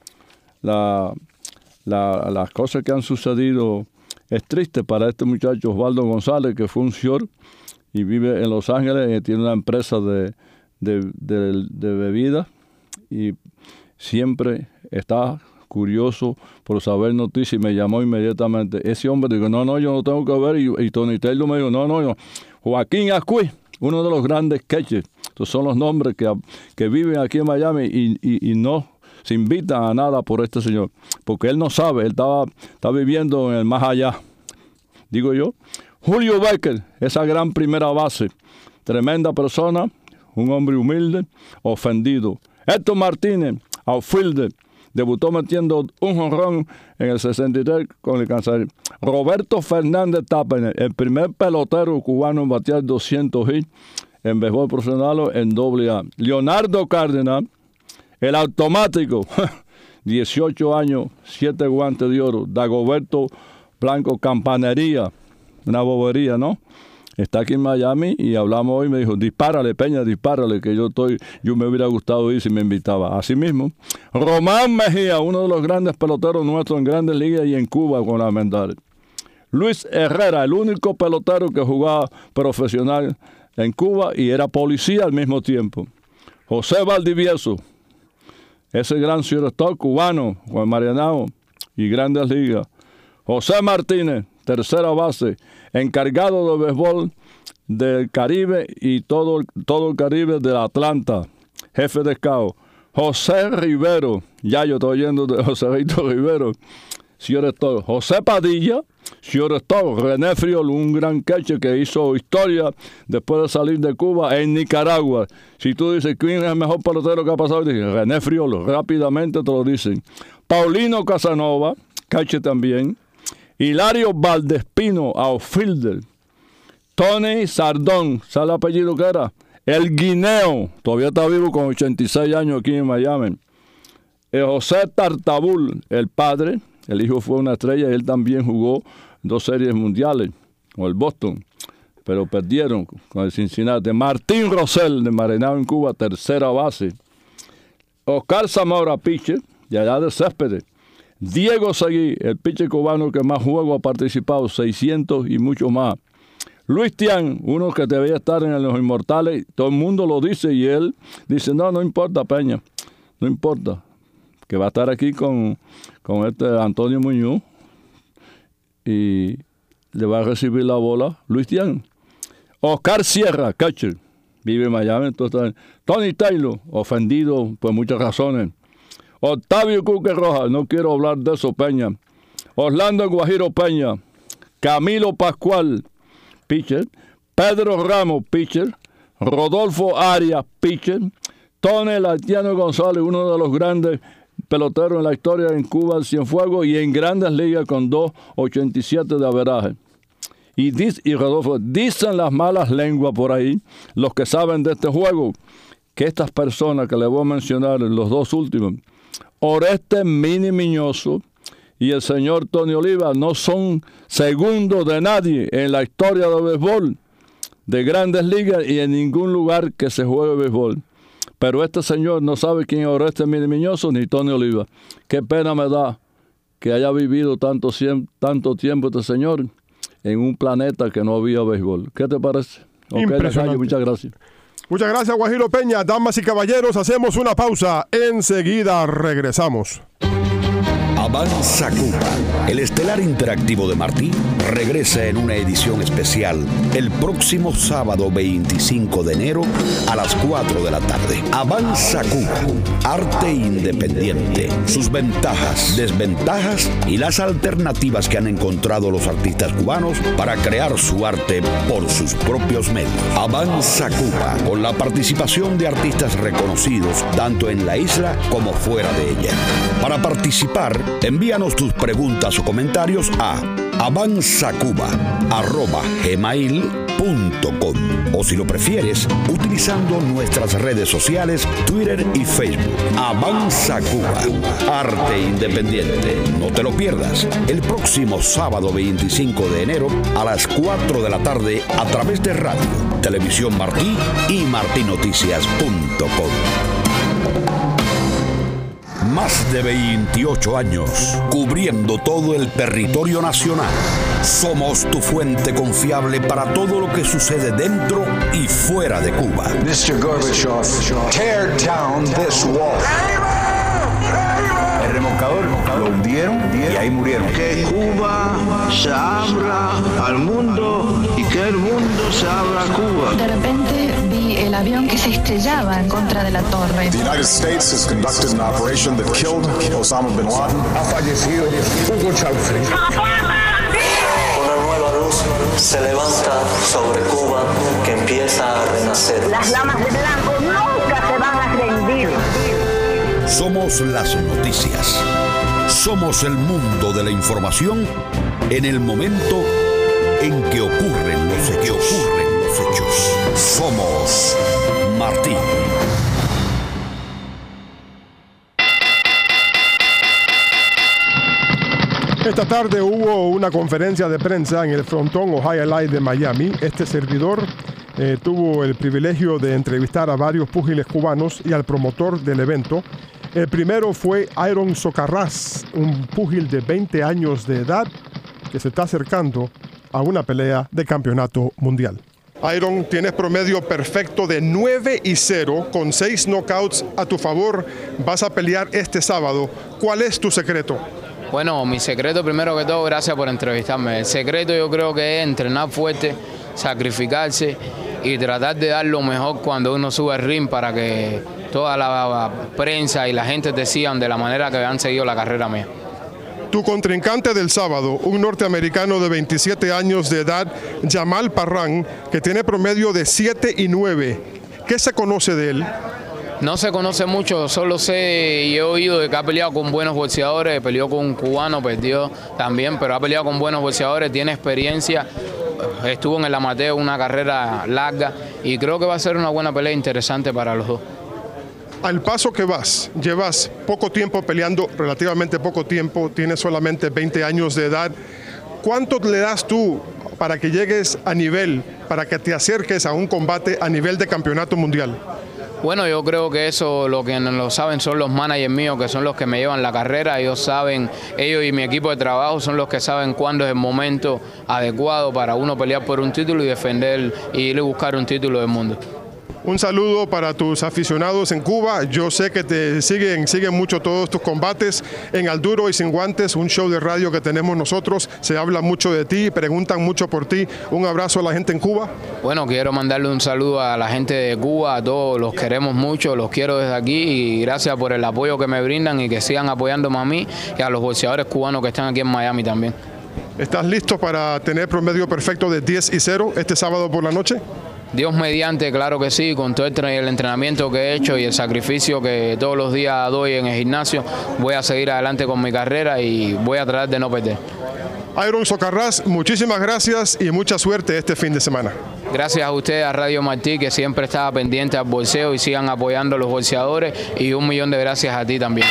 La... La, las cosas que han sucedido es triste para este muchacho Osvaldo González, que fue un short y vive en Los Ángeles y tiene una empresa de, de, de, de bebidas y siempre está curioso por saber noticias y me llamó inmediatamente. Ese hombre dijo, no, no, yo no tengo que ver. Y, y Tony Taylor me dijo, no, no, no. Joaquín Ascuí, uno de los grandes catchers. Estos son los nombres que, que viven aquí en Miami y, y, y no se invitan a nada por este señor. Porque él no sabe, él estaba, está viviendo en el más allá. Digo yo, Julio Baker, esa gran primera base, tremenda persona, un hombre humilde, ofendido. Héctor Martínez, outfielder, debutó metiendo un jonrón en el sesenta y tres con el Kansas. Roberto Fernández Tapper, el primer pelotero cubano en batear doscientos hits en béisbol profesional en doble A. Leonardo Cárdenas, el automático, dieciocho años, siete guantes de oro. Dagoberto Blanco Campanería, una bobería, ¿no? Está aquí en Miami y hablamos hoy, me dijo, dispárale, Peña, dispárale, que yo estoy, yo me hubiera gustado ir si me invitaba. Así mismo, Román Mejía, uno de los grandes peloteros nuestros en Grandes Ligas y en Cuba con la Mendales. Luis Herrera, el único pelotero que jugaba profesional en Cuba y era policía al mismo tiempo. José Valdivieso, ese gran shortstop cubano, Juan Marianao y Grandes Ligas. José Martínez, tercera base, encargado de béisbol del Caribe y todo, todo el Caribe de Atlanta, jefe de scout. José Rivero, ya yo estoy oyendo de José Rito Rivero, shortstop. José Padilla, shortstop. René Friol, un gran catcher que hizo historia después de salir de Cuba en Nicaragua. Si tú dices quién es el mejor pelotero que ha pasado, dices René Friol, rápidamente te lo dicen. Paulino Casanova, catcher también. Hilario Valdespino, outfielder. Tony Sardón, ¿sabe el apellido que era? El Guineo, todavía está vivo con ochenta y seis años aquí en Miami. El José Tartabul, el padre, el hijo fue una estrella y él también jugó dos series mundiales con el Boston, pero perdieron con el Cincinnati. Martín Rosell, de Marenao en Cuba, tercera base. Oscar Zamora, pitcher, de allá de Céspedes. Diego Seguí, el pitcher cubano que más juego ha participado, seiscientos y mucho más. Luis Tian, uno que debía estar en los Inmortales, todo el mundo lo dice y él dice, no, no importa, Peña, no importa, que va a estar aquí con, con este Antonio Muñoz y le va a recibir la bola Luis Tian. Oscar Sierra, catcher, vive en Miami, entonces, Tony Taylor, ofendido por muchas razones. Octavio Cuque Rojas, no quiero hablar de eso, Peña. Orlando Guajiro Peña. Camilo Pascual, pitcher. Pedro Ramos, pitcher. Rodolfo Arias, pitcher. Tony Latiano González, uno de los grandes peloteros en la historia en Cuba, en Cienfuegos y en Grandes Ligas con dos ochenta y siete de averaje. Y, dice, y Rodolfo, dicen las malas lenguas por ahí, los que saben de este juego, que estas personas que les voy a mencionar, los dos últimos, Oreste Mini Miñoso y el señor Tony Oliva, no son segundos de nadie en la historia del béisbol de Grandes Ligas y en ningún lugar que se juegue béisbol. Pero este señor no sabe quién es Oreste Mini Miñoso ni Tony Oliva. Qué pena me da que haya vivido tanto, tanto tiempo este señor en un planeta que no había béisbol. ¿Qué te parece? Impresionante. Okay, muchas gracias. Muchas gracias, Guajiro Peña. Damas y caballeros, hacemos una pausa. Enseguida regresamos. Avanza Cuba. El estelar interactivo de Martí regresa en una edición especial el próximo sábado veinticinco de enero a las cuatro de la tarde. Avanza Cuba. Arte independiente. Sus ventajas, desventajas y las alternativas que han encontrado los artistas cubanos para crear su arte por sus propios medios. Avanza Cuba, con la participación de artistas reconocidos tanto en la isla como fuera de ella. Para participar, envíanos tus preguntas o comentarios a avanzacuba arroba gmail punto com o si lo prefieres, utilizando nuestras redes sociales, Twitter y Facebook. Avanza Cuba, arte independiente. No te lo pierdas, el próximo sábado veinticinco de enero a las cuatro de la tarde a través de radio, Televisión Martí y martinoticias punto com. Más de veintiocho años, cubriendo todo el territorio nacional. Somos tu fuente confiable para todo lo que sucede dentro y fuera de Cuba. mister Gorbachev, tear down this wall. remolcador, lo hundieron y ahí murieron. Que Cuba se abra al mundo y que el mundo se abra a Cuba. De repente vi el avión que se estrellaba en contra de la torre. The United States has conducted an operation that killed Osama bin Laden. Ha fallecido Hugo Chávez. Una nueva luz se levanta sobre Cuba que empieza a renacer. Las damas de blanco nunca se van a rendir. Somos las noticias. Somos el mundo de la información en el momento en que ocurren los hechos. Ocurren los hechos. Somos Martín. Esta tarde hubo una conferencia de prensa en el frontón Ohio Live de Miami. Este servidor eh, tuvo el privilegio de entrevistar a varios púgiles cubanos y al promotor del evento. El primero fue Iron Socarrás, un púgil de veinte años de edad que se está acercando a una pelea de campeonato mundial. Iron, tienes promedio perfecto de nueve y cero con seis knockouts a tu favor. Vas a pelear este sábado. ¿Cuál es tu secreto? Bueno, mi secreto, primero que todo, gracias por entrevistarme. El secreto yo creo que es entrenar fuerte, sacrificarse y tratar de dar lo mejor cuando uno sube al ring para que toda la prensa y la gente te sigan de la manera que han seguido la carrera mía. Tu contrincante del sábado, un norteamericano de veintisiete años de edad, Jamal Parrán, que tiene promedio de siete y nueve. ¿Qué se conoce de él? No se conoce mucho, solo sé y he oído de que ha peleado con buenos boxeadores, peleó con un cubano, perdió también, pero ha peleado con buenos boxeadores, tiene experiencia, estuvo en el amateur una carrera larga y creo que va a ser una buena pelea interesante para los dos. Al paso que vas, llevas poco tiempo peleando, relativamente poco tiempo, tienes solamente veinte años de edad. ¿Cuánto le das tú para que llegues a nivel, para que te acerques a un combate a nivel de campeonato mundial? Bueno, yo creo que eso lo que no lo saben son los managers míos, que son los que me llevan la carrera. Ellos saben, ellos y mi equipo de trabajo son los que saben cuándo es el momento adecuado para uno pelear por un título y defender y ir a buscar un título del mundo. Un saludo para tus aficionados en Cuba. Yo sé que te siguen, siguen mucho todos tus combates en Al Duro y Sin Guantes, un show de radio que tenemos nosotros. Se habla mucho de ti, preguntan mucho por ti. Un abrazo a la gente en Cuba. Bueno, quiero mandarle un saludo a la gente de Cuba, a todos, los queremos mucho, los quiero desde aquí y gracias por el apoyo que me brindan y que sigan apoyándome a mí y a los boxeadores cubanos que están aquí en Miami también. ¿Estás listo para tener promedio perfecto de diez y cero este sábado por la noche? Dios mediante, claro que sí, con todo el entrenamiento que he hecho y el sacrificio que todos los días doy en el gimnasio, voy a seguir adelante con mi carrera y voy a tratar de no perder. Iron Socarrás, muchísimas gracias y mucha suerte este fin de semana. Gracias a ustedes, a Radio Martí, que siempre estaba pendiente al boxeo y sigan apoyando a los boxeadores, y un millón de gracias a ti también.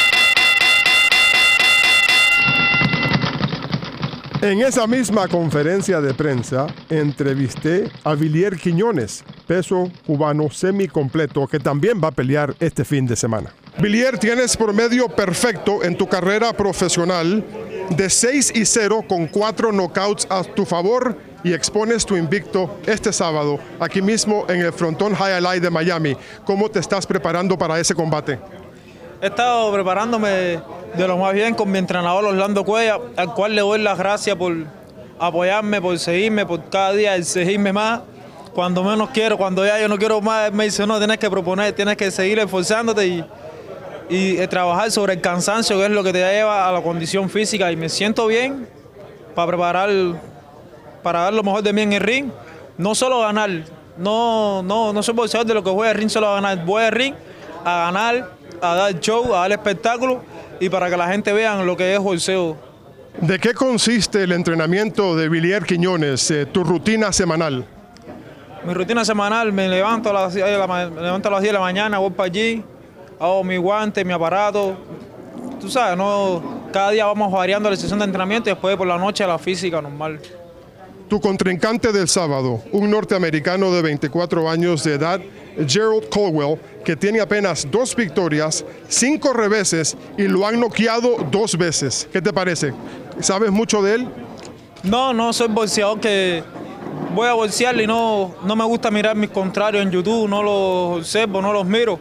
En esa misma conferencia de prensa entrevisté a Villier Quiñones, peso cubano semicompleto, que también va a pelear este fin de semana. Villier, tienes promedio perfecto en tu carrera profesional de seis y cero con cuatro knockouts a tu favor y expones tu invicto este sábado aquí mismo en el frontón High Light de Miami. ¿Cómo te estás preparando para ese combate? He estado preparándome de lo más bien con mi entrenador Orlando Cuella, al cual le doy las gracias por apoyarme, por seguirme, por cada día exigirme más. Cuando menos quiero, cuando ya yo no quiero más, me dice, no, tienes que proponer, tienes que seguir esforzándote y, y trabajar sobre el cansancio, que es lo que te lleva a la condición física. Y me siento bien para preparar, para dar lo mejor de mí en el ring. No solo ganar, no, no, no soy boxeador de lo que voy al ring solo a ganar, voy al ring a ganar, a dar show, a dar espectáculo y para que la gente vea lo que es boxeo. ¿De qué consiste el entrenamiento de Villier Quiñones, eh, tu rutina semanal? Mi rutina semanal, me levanto a las, me levanto a las diez de la mañana, voy para allí, hago mi guante, mi aparato. Tú sabes, no, cada día vamos variando la sesión de entrenamiento y después por la noche a la física normal. Tu contrincante del sábado, un norteamericano de veinticuatro años de edad, Gerald Caldwell, que tiene apenas dos victorias, cinco reveses y lo han noqueado dos veces. ¿Qué te parece? ¿Sabes mucho de él? No, no soy boxeador que voy a boxear y no, no me gusta mirar mis contrarios en YouTube, no los observo, no los miro.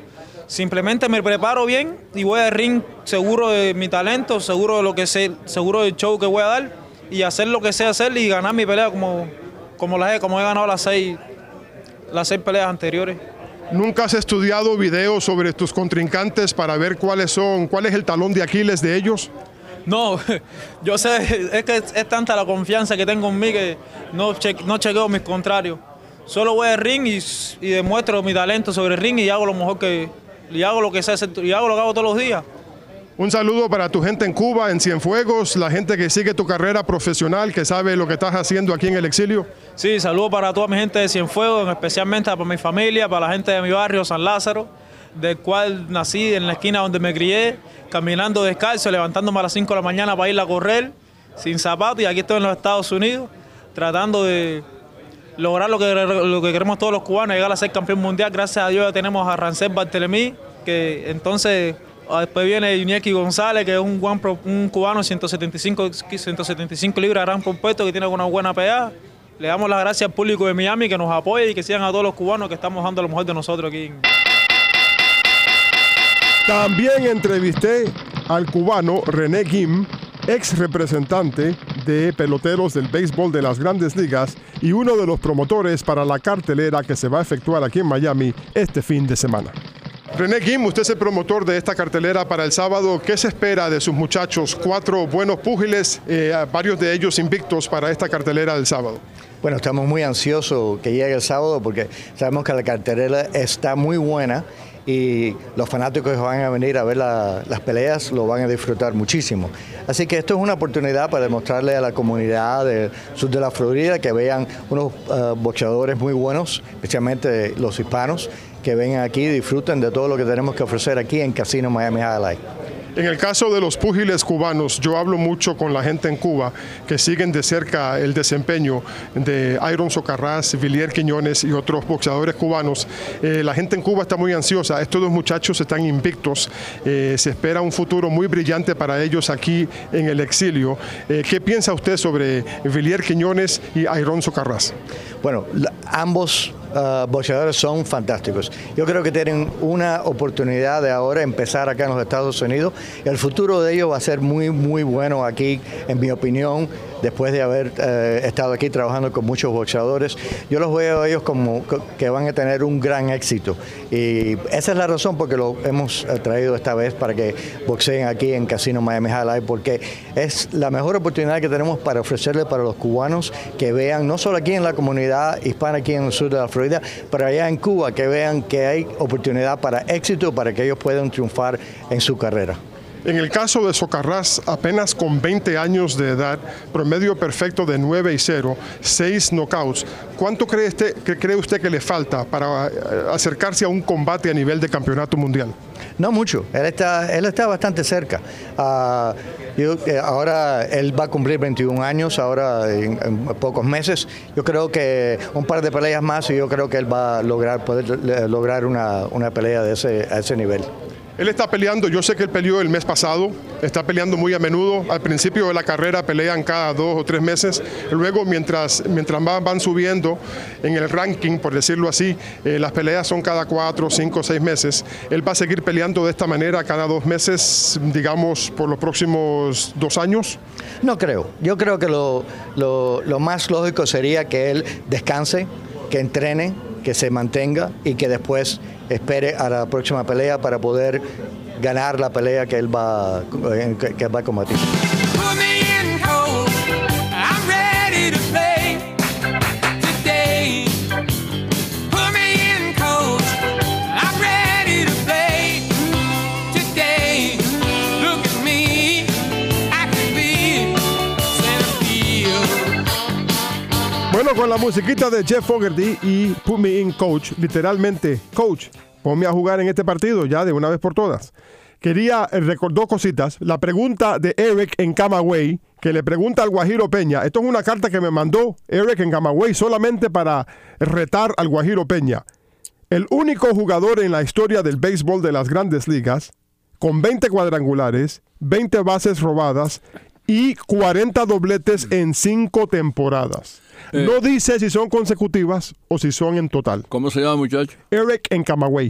simplemente me preparo bien y voy al ring seguro de mi talento, seguro de lo que sé, seguro del show que voy a dar y hacer lo que sé hacer y ganar mi pelea como, como, las he, como he ganado las seis, las seis peleas anteriores. ¿Nunca has estudiado videos sobre tus contrincantes para ver cuáles son, cuál es el talón de Aquiles de ellos? No, yo sé, es que es, es tanta la confianza que tengo en mí que no, che, no chequeo mis contrarios. Solo voy al ring y, y demuestro mi talento sobre el ring y hago lo mejor que, y hago lo que sé hacer, y hago lo que hago todos los días. Un saludo para tu gente en Cuba, en Cienfuegos, la gente que sigue tu carrera profesional, que sabe lo que estás haciendo aquí en el exilio. Sí, saludo para toda mi gente de Cienfuegos, especialmente para mi familia, para la gente de mi barrio, San Lázaro, del cual nací en la esquina donde me crié, caminando descalzo, levantándome a las cinco de la mañana para ir a correr, sin zapatos, y aquí estoy en los Estados Unidos, tratando de lograr lo que, lo que queremos todos los cubanos, llegar a ser campeón mundial. Gracias a Dios ya tenemos a Rancel Bartelemí, que entonces después viene Iñaki González, que es un, buen, un cubano ciento setenta y cinco libras, gran propuesto, que tiene una buena pegada. Le damos las gracias al público de Miami que nos apoya y que sigan a todos los cubanos que estamos dando lo mejor de nosotros aquí. También entrevisté al cubano René Guim, ex representante de peloteros del béisbol de las Grandes Ligas y uno de los promotores para la cartelera que se va a efectuar aquí en Miami este fin de semana. René Guim, usted es el promotor de esta cartelera para el sábado. ¿Qué se espera de sus muchachos? Cuatro buenos púgiles, eh, varios de ellos invictos para esta cartelera del sábado. Bueno, estamos muy ansiosos que llegue el sábado porque sabemos que la cartelera está muy buena y los fanáticos que van a venir a ver la, las peleas lo van a disfrutar muchísimo. Así que esto es una oportunidad para demostrarle a la comunidad del sur de la Florida que vean unos uh, boxeadores muy buenos, especialmente los hispanos, que vengan aquí y disfruten de todo lo que tenemos que ofrecer aquí en Casino Miami Highlight. En el caso de los púgiles cubanos, yo hablo mucho con la gente en Cuba que siguen de cerca el desempeño de Iron Socarrás, Villier Quiñones y otros boxeadores cubanos. Eh, la gente en Cuba está muy ansiosa. Estos dos muchachos están invictos. Eh, se espera un futuro muy brillante para ellos aquí en el exilio. Eh, ¿Qué piensa usted sobre Villier Quiñones y Iron Socarrás? Bueno, la, ambos Uh, boxeadores son fantásticos. Yo creo que tienen una oportunidad de ahora empezar acá en los Estados Unidos y el futuro de ellos va a ser muy, muy bueno aquí, en mi opinión, después de haber uh, estado aquí trabajando con muchos boxeadores. Yo los veo a ellos como que van a tener un gran éxito y esa es la razón por que lo hemos traído esta vez para que boxeen aquí en Casino Miami Highlight, porque es la mejor oportunidad que tenemos para ofrecerle para los cubanos que vean, no solo aquí en la comunidad hispana aquí en el sur de la Florida, pero allá en Cuba, que vean que hay oportunidad para éxito, para que ellos puedan triunfar en su carrera. En el caso de Socarrás, apenas con veinte años de edad, promedio perfecto de nueve y cero, seis knockouts, ¿cuánto cree usted, que cree usted que le falta para acercarse a un combate a nivel de campeonato mundial? No mucho, él está, él está bastante cerca. Uh, yo, eh, ahora él va a cumplir veintiún años, ahora en, en pocos meses. Yo creo que un par de peleas más y yo creo que él va a lograr, poder lograr una, una pelea de ese, a ese nivel. Él está peleando, yo sé que él peleó el mes pasado, está peleando muy a menudo. Al principio de la carrera pelean cada dos o tres meses. Luego, mientras, mientras van, van subiendo en el ranking, por decirlo así, eh, las peleas son cada cuatro, cinco, seis meses. Él va a seguir peleando de esta manera cada dos meses, digamos, por los próximos dos años. No creo. Yo creo que lo, lo, lo más lógico sería que él descanse, que entrene, que se mantenga y que después espere a la próxima pelea para poder ganar la pelea que él va, que, que va a combatir. Bueno, con la musiquita de Jeff Fogerty y Put Me In Coach, literalmente, coach, ponme a jugar en este partido ya de una vez por todas. Quería recordar dos cositas. La pregunta de Eric en Camagüey, que le pregunta al Guajiro Peña. Esto es una carta que me mandó Eric en Camagüey solamente para retar al Guajiro Peña. El único jugador en la historia del béisbol de las Grandes Ligas con veinte cuadrangulares, veinte bases robadas y cuarenta dobletes en cinco temporadas. Eh, no dice si son consecutivas o si son en total. ¿Cómo se llama, muchacho? Eric en Camagüey.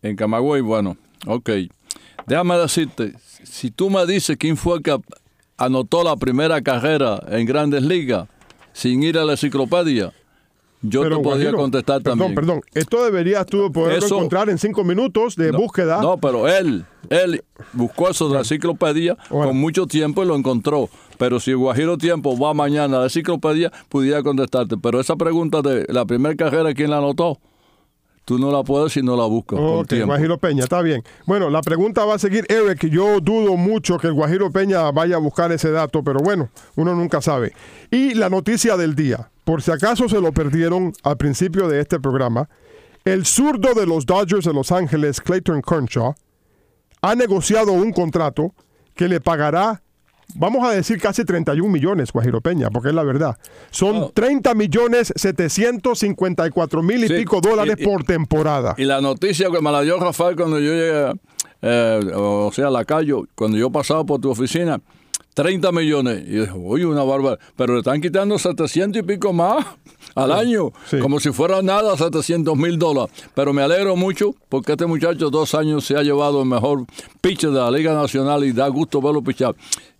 En Camagüey, bueno, ok. Déjame decirte, si tú me dices quién fue el que anotó la primera carrera en Grandes Ligas sin ir a la enciclopedia, yo Pero, te podría Guajiro, contestar perdón, también. Perdón, esto deberías tú poderlo Eso, encontrar en cinco minutos de no, búsqueda. No, pero él, él buscó eso de la enciclopedia bueno. con mucho tiempo y lo encontró. Pero si el Guajiro Tiempo va mañana a la enciclopedia, pudiera contestarte. Pero esa pregunta de la primera carrera, ¿quién la anotó? Tú no la puedes si no la buscas. Oh, con ok, tiempo. Guajiro Peña, está bien. Bueno, la pregunta va a seguir, Eric. Yo dudo mucho que el Guajiro Peña vaya a buscar ese dato, pero bueno, uno nunca sabe. Y la noticia del día, por si acaso se lo perdieron al principio de este programa, el zurdo de los Dodgers de Los Ángeles, Clayton Kershaw, ha negociado un contrato que le pagará, vamos a decir, casi treinta y un millones, Guajiro Peña, porque es la verdad. Son oh. treinta millones setecientos cincuenta y cuatro mil y sí, pico dólares y, por temporada. Y la noticia que me la dio Rafael cuando yo llegué, eh, o sea, a la calle, cuando yo pasaba por tu oficina, treinta millones. Y dije, oye, una barbaridad. Pero le están quitando setecientos y pico más al sí, año, sí. como si fuera nada, setecientos mil dólares. Pero me alegro mucho porque este muchacho dos años se ha llevado el mejor pitcher de la Liga Nacional y da gusto verlo pichar.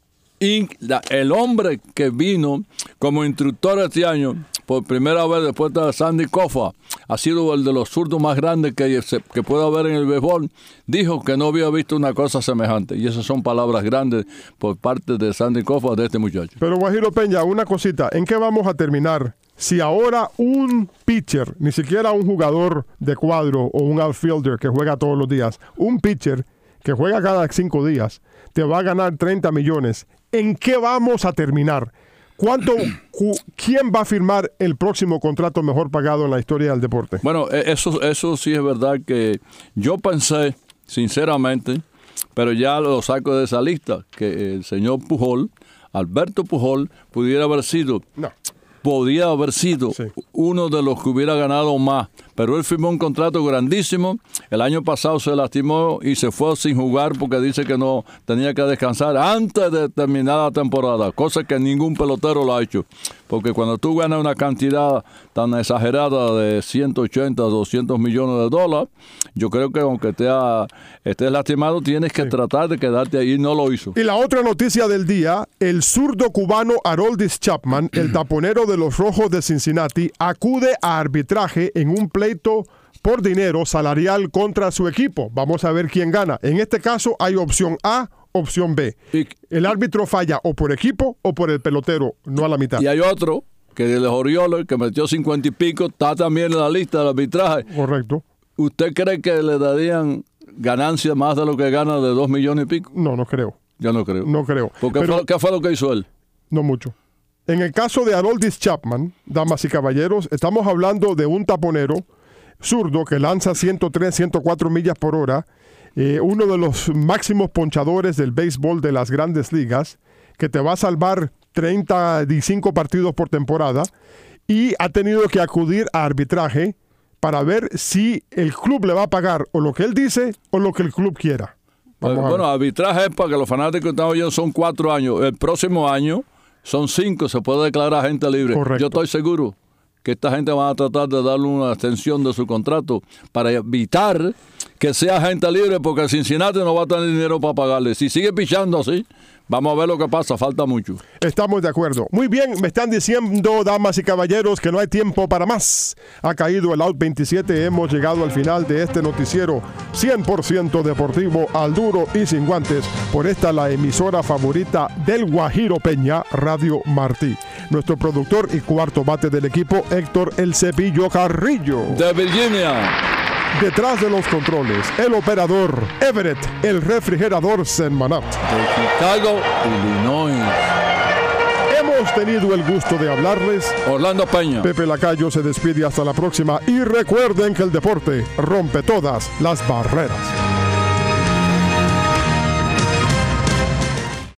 Y la, el hombre que vino como instructor este año, por primera vez después de Sandy Koufax, ha sido el de los zurdos más grandes que, se, que puede haber en el béisbol, dijo que no había visto una cosa semejante. Y esas son palabras grandes por parte de Sandy Koufax, de este muchacho. Pero Guajiro Peña, una cosita, ¿en qué vamos a terminar? Si ahora un pitcher, ni siquiera un jugador de cuadro o un outfielder que juega todos los días, un pitcher que juega cada cinco días, te va a ganar treinta millones. ¿En qué vamos a terminar? ¿Cuánto, cu, ¿Quién va a firmar el próximo contrato mejor pagado en la historia del deporte? Bueno, eso, eso sí es verdad que yo pensé, sinceramente, pero ya lo saco de esa lista, que el señor Pujol, Alberto Pujol, pudiera haber sido... No. Podría haber sido sí. uno de los que hubiera ganado más, pero él firmó un contrato grandísimo. El año pasado se lastimó y se fue sin jugar porque dice que no tenía que descansar antes de terminar la temporada, cosa que ningún pelotero lo ha hecho, porque cuando tú ganas una cantidad tan exagerada de ciento ochenta, doscientos millones de dólares, yo creo que aunque te ha, estés lastimado tienes que sí. tratar de quedarte ahí, y no lo hizo. Y la otra noticia del día, el zurdo cubano Aroldis Chapman, el taponero de los Rojos de Cincinnati, acude a arbitraje en un pleito por dinero salarial contra su equipo. Vamos a ver quién gana. En este caso hay opción A, opción B. El árbitro falla o por equipo o por el pelotero, no a la mitad. Y hay otro, que de los Orioles, que metió cincuenta y pico, está también en la lista del arbitraje. Correcto. ¿Usted cree que le darían ganancia más de lo que gana de dos millones y pico? No, no creo. Yo no creo. No creo. ¿Por qué, Pero, fue, ¿Qué fue lo que hizo él? No mucho. En el caso de Aroldis Chapman, damas y caballeros, estamos hablando de un taponero zurdo que lanza ciento tres, ciento cuatro millas por hora, eh, uno de los máximos ponchadores del béisbol de las grandes ligas, que te va a salvar treinta y cinco partidos por temporada, y ha tenido que acudir a arbitraje para ver si el club le va a pagar o lo que él dice o lo que el club quiera. Vamos bueno, bueno, arbitraje es para que los fanáticos están oyendo, son cuatro años. El próximo año son cinco, se puede declarar agente libre. Correcto. Yo estoy seguro que esta gente va a tratar de darle una extensión de su contrato para evitar que sea agente libre, porque Cincinnati no va a tener dinero para pagarle. Si sigue pichando así, vamos a ver lo que pasa, falta mucho. Estamos de acuerdo. Muy bien, me están diciendo, damas y caballeros, que no hay tiempo para más. Ha caído el out veintisiete, hemos llegado al final de este noticiero cien por ciento deportivo, al duro y sin guantes, por esta la emisora favorita del Guajiro Peña, Radio Martí. Nuestro productor y cuarto bate del equipo, Héctor El Cepillo Carrillo. De Virginia. Detrás de los controles, el operador Everett, el refrigerador Senmanat. De Chicago, Illinois. Hemos tenido el gusto de hablarles. Orlando Peña. Pepe Lacayo se despide hasta la próxima. Y recuerden que el deporte rompe todas las barreras.